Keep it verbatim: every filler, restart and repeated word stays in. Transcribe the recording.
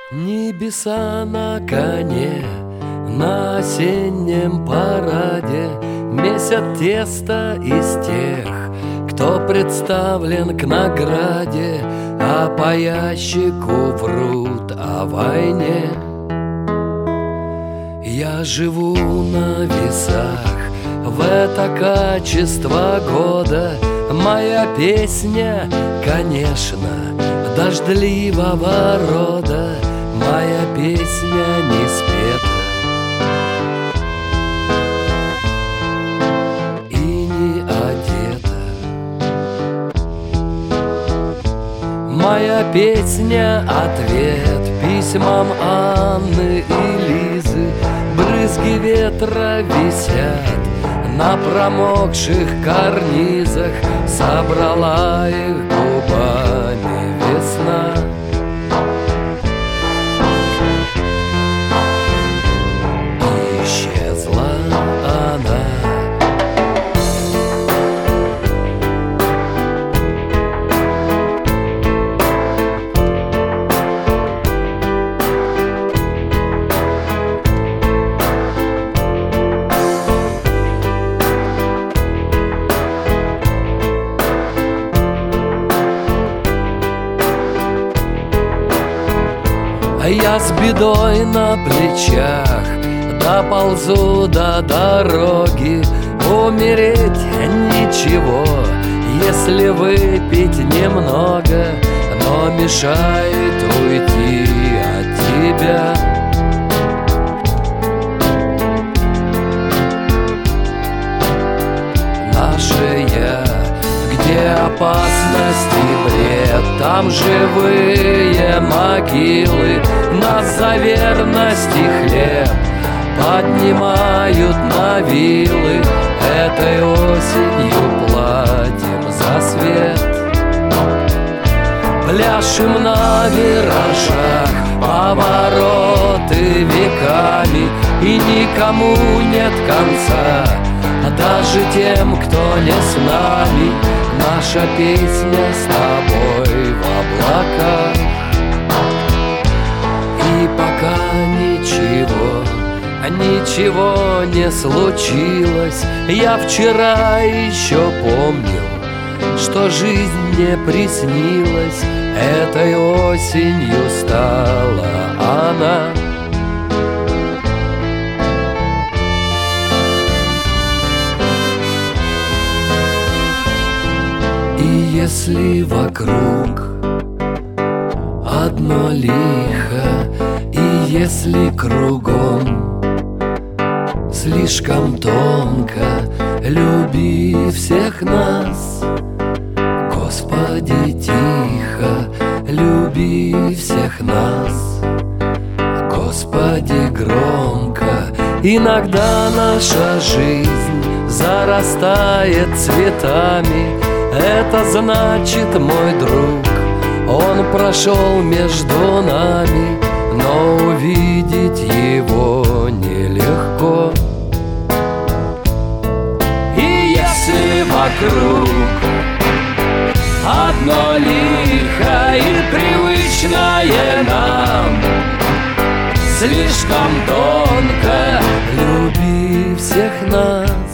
Небеса на коне, на осеннем параде месят тесто из тех, кто представлен к награде, а по ящику врут о войне. Я живу на весах в это качество года. Моя песня, конечно, дождливого рода. Моя песня не спета и не одета. Моя песня — ответ письмам Анны и Лизы. Брызги ветра висят на промокших карнизах. Собрала их губами весна. Исчезла она. Я с бедой на плечах доползу до дороги. Умереть ничего, если выпить немного, но мешает уйти от тебя. Наше я, где опасность и бред, там живые могилы. Нас за верность и хлеб поднимают на вилы. Этой осенью платим за свет. Пляшем на виражах повороты веками, и никому нет конца, даже тем, кто не с нами. Наша песня с тобой в облаках. И пока ничего, ничего не случилось, я вчера еще помнил, что жизнь мне приснилась. Этой осенью стала она. И если вокруг одно лихо, и если кругом слишком тонко, люби всех нас, Господи, тихо, люби всех нас, Господи, громко. Иногда наша жизнь зарастает цветами. Это значит, мой друг, он прошел между нами, но увидеть его нелегко. И если вокруг одно лихо и привычное нам, слишком тонко, люби всех нас,